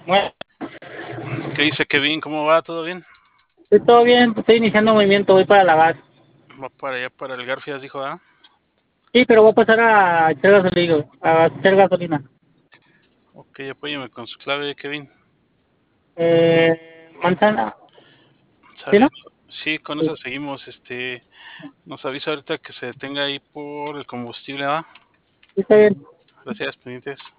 Bueno, ¿Qué dice Kevin? ¿Cómo va? ¿Todo bien? estoy todo bien, estoy iniciando movimiento, voy para la gas. Va para allá, para el Garfias, dijo, ¿ah? Sí, pero voy a pasar a echar gasolina, Ok, apóyame con su clave, Kevin. Manzana, ¿sí Sale. no? Sí, con Sí, eso seguimos. Nos avisa ahorita que se detenga ahí por el combustible, ¿va? sí, está bien. Gracias, pendientes.